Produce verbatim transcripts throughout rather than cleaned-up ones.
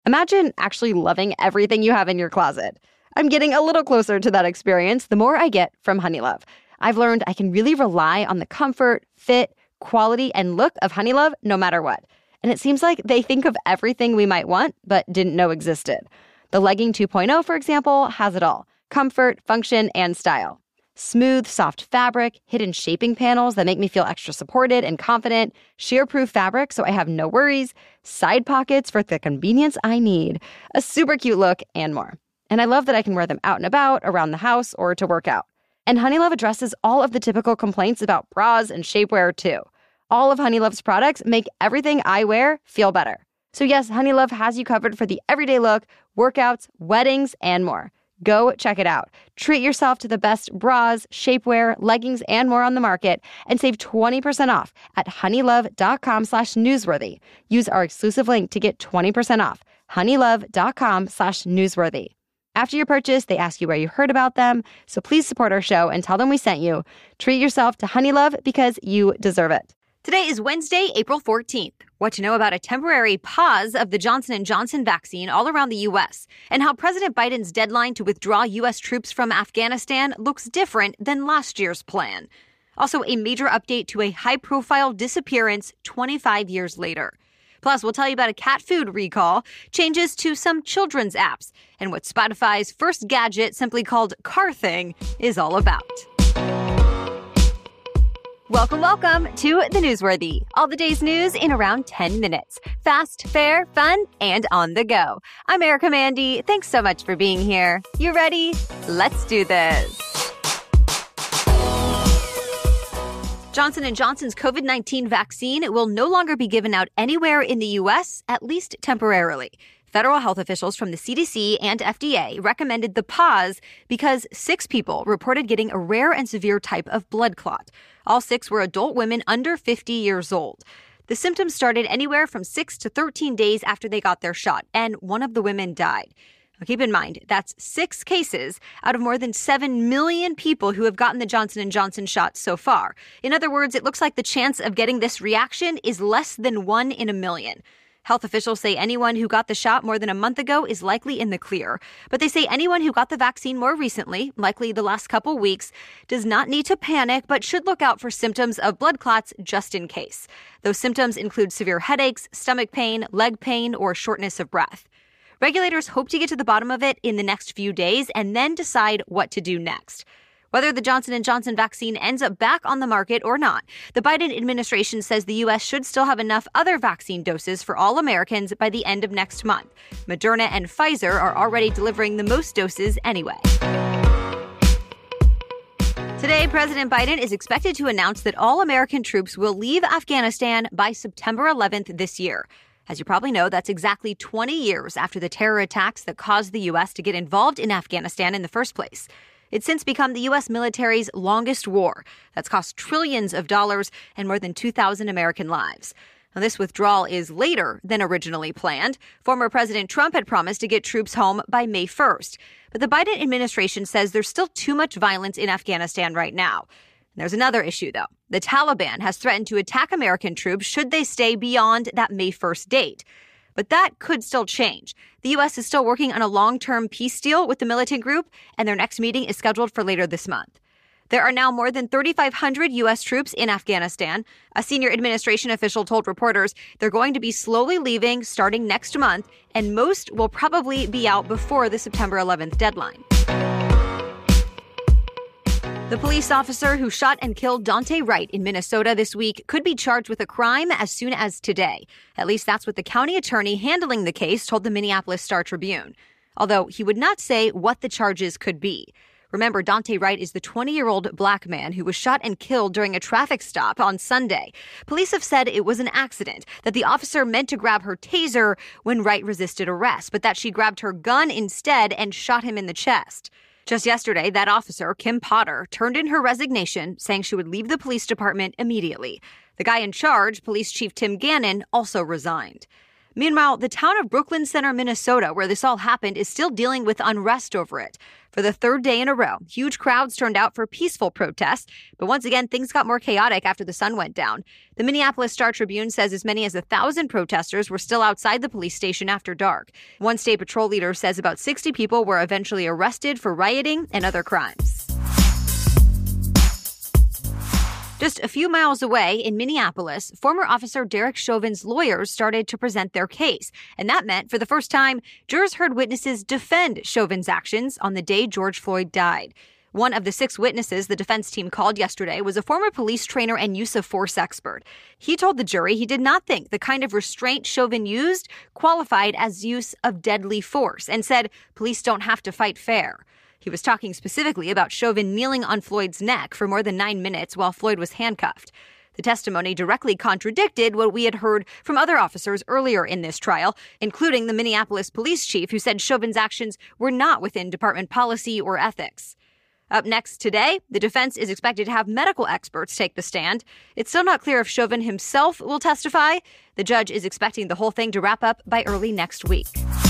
Imagine actually loving everything you have in your closet. I'm getting a little closer to that experience the more I get from Honeylove. I've learned I can really rely on the comfort, fit, quality, and look of Honeylove no matter what. And it seems like they think of everything we might want but didn't know existed. The Legging two point oh, for example, has it all: comfort, function, and style. Smooth, soft fabric, hidden shaping panels that make me feel extra supported and confident, shear-proof fabric so I have no worries, side pockets for the convenience I need, a super cute look, and more. And I love that I can wear them out and about, around the house, or to work out. And Honeylove addresses all of the typical complaints about bras and shapewear, too. All of Honeylove's products make everything I wear feel better. So yes, Honeylove has you covered for the everyday look, workouts, weddings, and more. Go check it out. Treat yourself to the best bras, shapewear, leggings, and more on the market, and save twenty percent off at honeylove.com slash newsworthy. Use our exclusive link to get twenty percent off. honeylove.com slash newsworthy. After your purchase, they ask you where you heard about them, so please support our show and tell them we sent you. Treat yourself to Honeylove because you deserve it. Today is Wednesday, April fourteenth. What to know about a temporary pause of the Johnson and Johnson vaccine all around the U S, and how President Biden's deadline to withdraw U S troops from Afghanistan looks different than last year's plan. Also, a major update to a high-profile disappearance twenty-five years later. Plus, we'll tell you about a cat food recall, changes to some children's apps, and what Spotify's first gadget, simply called Car Thing, is all about. Welcome, welcome to The Newsworthy. All the day's news in around ten minutes. Fast, fair, fun, and on the go. I'm Erica Mandy. Thanks so much for being here. You ready? Let's do this. Johnson and Johnson's covid nineteen vaccine will no longer be given out anywhere in the U S, at least temporarily. Federal health officials from the C D C and F D A recommended the pause because six people reported getting a rare and severe type of blood clot. All six were adult women under fifty years old. The symptoms started anywhere from six to thirteen days after they got their shot, and one of the women died. Now, keep in mind, that's six cases out of more than seven million people who have gotten the Johnson and Johnson shot so far. In other words, it looks like the chance of getting this reaction is less than one in a million. Health officials say anyone who got the shot more than a month ago is likely in the clear. But they say anyone who got the vaccine more recently, likely the last couple weeks, does not need to panic, but should look out for symptoms of blood clots just in case. Those symptoms include severe headaches, stomach pain, leg pain, or shortness of breath. Regulators hope to get to the bottom of it in the next few days and then decide what to do next. Whether the Johnson and Johnson vaccine ends up back on the market or not, the Biden administration says the U S should still have enough other vaccine doses for all Americans by the end of next month. Moderna and Pfizer are already delivering the most doses anyway. Today, President Biden is expected to announce that all American troops will leave Afghanistan by September eleventh this year. As you probably know, that's exactly twenty years after the terror attacks that caused the U S to get involved in Afghanistan in the first place. It's since become the U S military's longest war that's cost trillions of dollars and more than two thousand American lives. Now, this withdrawal is later than originally planned. Former President Trump had promised to get troops home by May first. But the Biden administration says there's still too much violence in Afghanistan right now. There's another issue, though. The Taliban has threatened to attack American troops should they stay beyond that May first date. But that could still change. The U S is still working on a long-term peace deal with the militant group, and their next meeting is scheduled for later this month. There are now more than thirty-five hundred U S troops in Afghanistan. A senior administration official told reporters they're going to be slowly leaving starting next month, and most will probably be out before the September eleventh deadline. The police officer who shot and killed Daunte Wright in Minnesota this week could be charged with a crime as soon as today. At least that's what the county attorney handling the case told the Minneapolis Star-Tribune. Although he would not say what the charges could be. Remember, Daunte Wright is the twenty-year-old black man who was shot and killed during a traffic stop on Sunday. Police have said it was an accident, that the officer meant to grab her taser when Wright resisted arrest, but that she grabbed her gun instead and shot him in the chest. Just yesterday, that officer, Kim Potter, turned in her resignation, saying she would leave the police department immediately. The guy in charge, Police Chief Tim Gannon, also resigned. Meanwhile, the town of Brooklyn Center, Minnesota, where this all happened, is still dealing with unrest over it. For the third day in a row, huge crowds turned out for peaceful protests, but once again, things got more chaotic after the sun went down. The Minneapolis Star-Tribune says as many as a thousand protesters were still outside the police station after dark. One state patrol leader says about sixty people were eventually arrested for rioting and other crimes. Just a few miles away in Minneapolis, former Officer Derek Chauvin's lawyers started to present their case. And that meant, for the first time, jurors heard witnesses defend Chauvin's actions on the day George Floyd died. One of the six witnesses the defense team called yesterday was a former police trainer and use of force expert. He told the jury he did not think the kind of restraint Chauvin used qualified as use of deadly force and said police don't have to fight fair. He was talking specifically about Chauvin kneeling on Floyd's neck for more than nine minutes while Floyd was handcuffed. The testimony directly contradicted what we had heard from other officers earlier in this trial, including the Minneapolis police chief who said Chauvin's actions were not within department policy or ethics. Up next today, the defense is expected to have medical experts take the stand. It's still not clear if Chauvin himself will testify. The judge is expecting the whole thing to wrap up by early next week.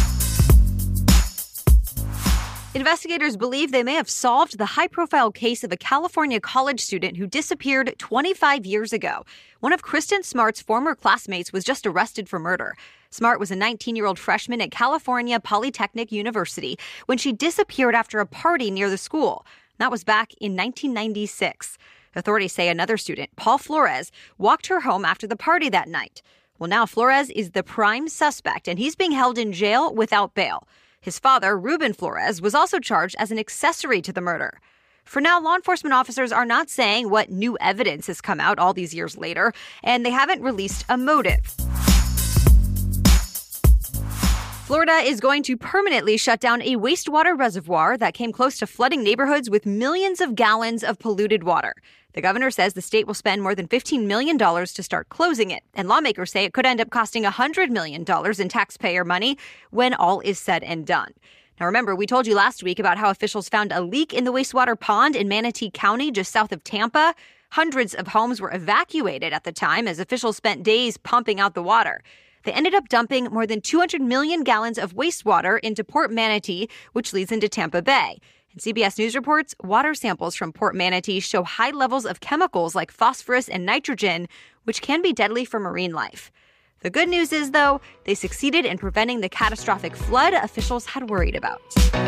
Investigators believe they may have solved the high-profile case of a California college student who disappeared twenty-five years ago. One of Kristen Smart's former classmates was just arrested for murder. Smart was a nineteen-year-old freshman at California Polytechnic University when she disappeared after a party near the school. That was back in nineteen ninety-six. Authorities say another student, Paul Flores, walked her home after the party that night. Well, now Flores is the prime suspect, and he's being held in jail without bail. His father, Ruben Flores, was also charged as an accessory to the murder. For now, law enforcement officers are not saying what new evidence has come out all these years later, and they haven't released a motive. Florida is going to permanently shut down a wastewater reservoir that came close to flooding neighborhoods with millions of gallons of polluted water. The governor says the state will spend more than fifteen million dollars to start closing it, and lawmakers say it could end up costing one hundred million dollars in taxpayer money when all is said and done. Now remember, we told you last week about how officials found a leak in the wastewater pond in Manatee County, just south of Tampa. Hundreds of homes were evacuated at the time as officials spent days pumping out the water. They ended up dumping more than two hundred million gallons of wastewater into Port Manatee, which leads into Tampa Bay. And C B S News reports water samples from Port Manatee show high levels of chemicals like phosphorus and nitrogen, which can be deadly for marine life. The good news is, though, they succeeded in preventing the catastrophic flood officials had worried about.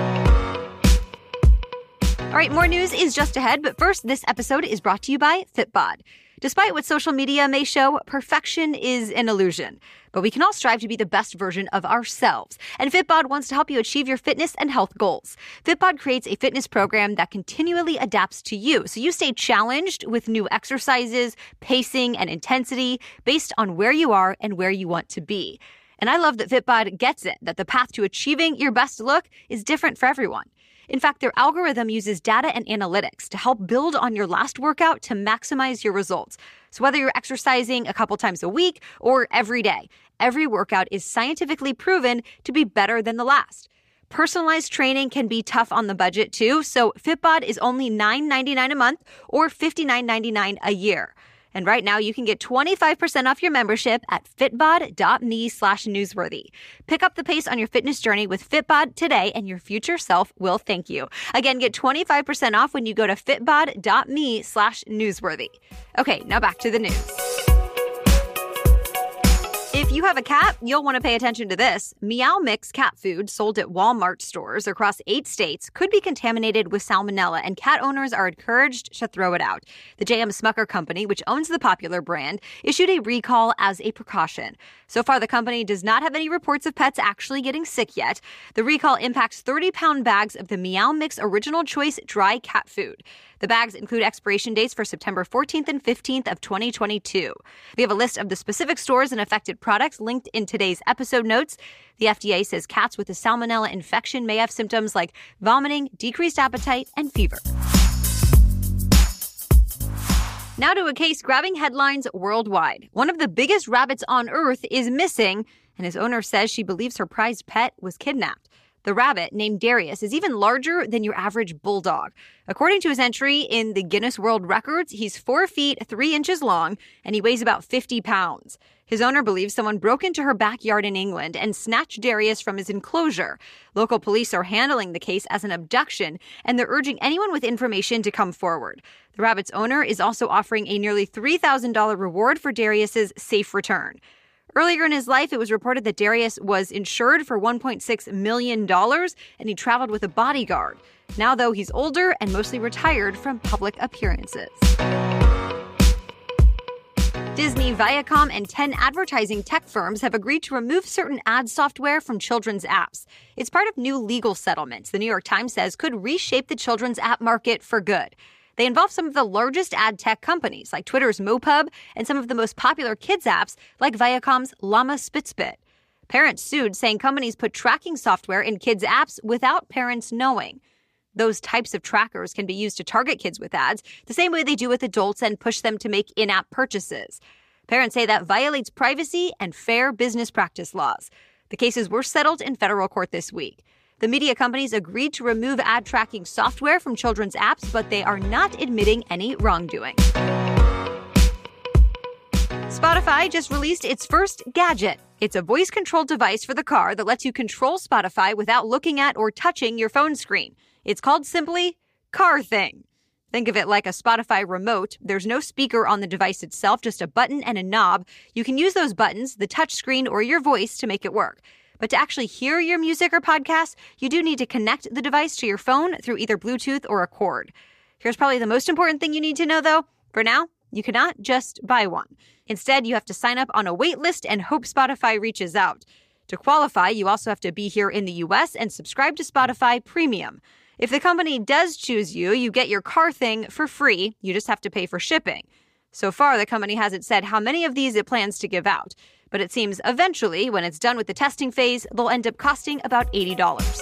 All right, more news is just ahead, but first, this episode is brought to you by Fitbod. Despite what social media may show, perfection is an illusion. But we can all strive to be the best version of ourselves. And Fitbod wants to help you achieve your fitness and health goals. Fitbod creates a fitness program that continually adapts to you, so you stay challenged with new exercises, pacing, and intensity based on where you are and where you want to be. And I love that Fitbod gets it, that the path to achieving your best look is different for everyone. In fact, their algorithm uses data and analytics to help build on your last workout to maximize your results. So whether you're exercising a couple times a week or every day, every workout is scientifically proven to be better than the last. Personalized training can be tough on the budget too, so Fitbod is only nine ninety-nine a month or fifty-nine ninety-nine a year. And right now, you can get twenty-five percent off your membership at fitbod.me slash newsworthy. Pick up the pace on your fitness journey with Fitbod today, and your future self will thank you. Again, get twenty-five percent off when you go to fitbod.me slash newsworthy. Okay, now back to the news. If you have a cat, you'll want to pay attention to this. Meow Mix cat food sold at Walmart stores across eight states could be contaminated with salmonella, and cat owners are encouraged to throw it out. The J M Smucker company, which owns the popular brand, issued a recall as a precaution. So far, the company does not have any reports of pets actually getting sick yet. The recall impacts thirty-pound bags of the Meow Mix Original Choice dry cat food. The bags include expiration dates for September fourteenth and fifteenth of twenty twenty-two. We have a list of the specific stores and affected products linked in today's episode notes. The F D A says cats with a salmonella infection may have symptoms like vomiting, decreased appetite, and fever. Now to a case grabbing headlines worldwide. One of the biggest rabbits on Earth is missing, and his owner says she believes her prized pet was kidnapped. The rabbit, named Darius, is even larger than your average bulldog. According to his entry in the Guinness World Records, he's four feet, three inches long, and he weighs about fifty pounds. His owner believes someone broke into her backyard in England and snatched Darius from his enclosure. Local police are handling the case as an abduction, and they're urging anyone with information to come forward. The rabbit's owner is also offering a nearly three thousand dollars reward for Darius's safe return. Earlier in his life, it was reported that Darius was insured for one point six million dollars, and he traveled with a bodyguard. Now, though, he's older and mostly retired from public appearances. Disney, Viacom, and ten advertising tech firms have agreed to remove certain ad software from children's apps. It's part of new legal settlements the New York Times says could reshape the children's app market for good. They involve some of the largest ad tech companies, like Twitter's MoPub, and some of the most popular kids apps, like Viacom's Llama Spitspit. Parents sued, saying companies put tracking software in kids' apps without parents knowing. Those types of trackers can be used to target kids with ads, the same way they do with adults, and push them to make in-app purchases. Parents say that violates privacy and fair business practice laws. The cases were settled in federal court this week. The media companies agreed to remove ad tracking software from children's apps, but they are not admitting any wrongdoing. Spotify just released its first gadget. It's a voice-controlled device for the car that lets you control Spotify without looking at or touching your phone screen. It's called simply Car Thing. Think of it like a Spotify remote. There's no speaker on the device itself, just a button and a knob. You can use those buttons, the touch screen, or your voice to make it work. But to actually hear your music or podcasts, you do need to connect the device to your phone through either Bluetooth or a cord. Here's probably the most important thing you need to know, though. For now, you cannot just buy one. Instead, you have to sign up on a wait list and hope Spotify reaches out. To qualify, you also have to be here in the U S and subscribe to Spotify Premium. If the company does choose you, you get your Car Thing for free. You just have to pay for shipping. So far, the company hasn't said how many of these it plans to give out. But it seems eventually, when it's done with the testing phase, they'll end up costing about eighty dollars.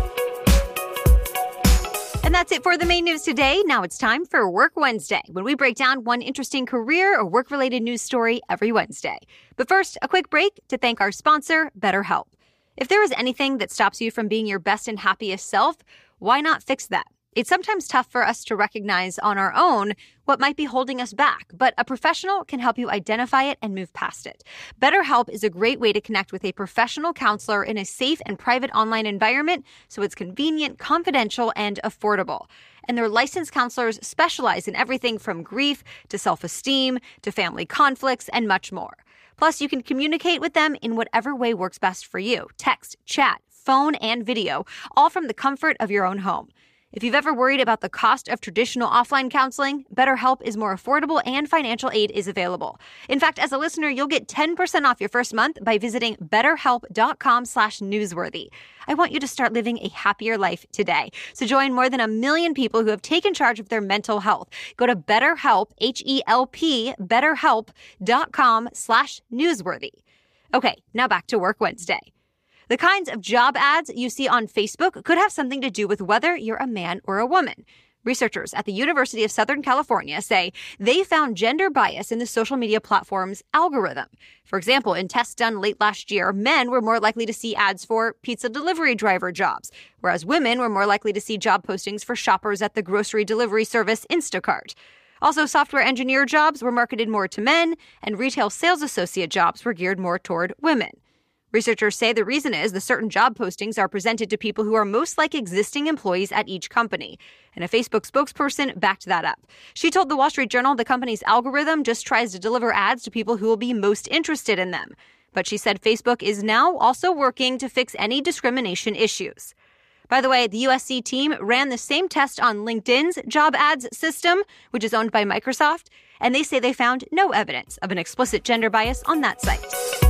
And that's it for the main news today. Now it's time for Work Wednesday, when we break down one interesting career or work-related news story every Wednesday. But first, a quick break to thank our sponsor, BetterHelp. If there is anything that stops you from being your best and happiest self, why not fix that? It's sometimes tough for us to recognize on our own what might be holding us back, but a professional can help you identify it and move past it. BetterHelp is a great way to connect with a professional counselor in a safe and private online environment, so it's convenient, confidential, and affordable. And their licensed counselors specialize in everything from grief to self-esteem to family conflicts and much more. Plus, you can communicate with them in whatever way works best for you: text, chat, phone, and video, all from the comfort of your own home. If you've ever worried about the cost of traditional offline counseling, BetterHelp is more affordable and financial aid is available. In fact, as a listener, you'll get ten percent off your first month by visiting betterhelp.com slash newsworthy. I want you to start living a happier life today. So join more than a million people who have taken charge of their mental health. Go to BetterHelp, H E L P, betterhelp.com slash newsworthy. Okay, now back to Work Wednesday. The kinds of job ads you see on Facebook could have something to do with whether you're a man or a woman. Researchers at the University of Southern California say they found gender bias in the social media platform's algorithm. For example, in tests done late last year, men were more likely to see ads for pizza delivery driver jobs, whereas women were more likely to see job postings for shoppers at the grocery delivery service Instacart. Also, software engineer jobs were marketed more to men, and retail sales associate jobs were geared more toward women. Researchers say the reason is the certain job postings are presented to people who are most like existing employees at each company. And a Facebook spokesperson backed that up. She told the Wall Street Journal the company's algorithm just tries to deliver ads to people who will be most interested in them. But she said Facebook is now also working to fix any discrimination issues. By the way, the U S C team ran the same test on LinkedIn's job ads system, which is owned by Microsoft, and they say they found no evidence of an explicit gender bias on that site.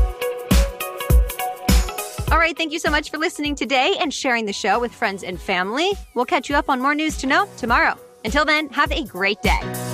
All right, thank you so much for listening today and sharing the show with friends and family. We'll catch you up on more news to know tomorrow. Until then, have a great day.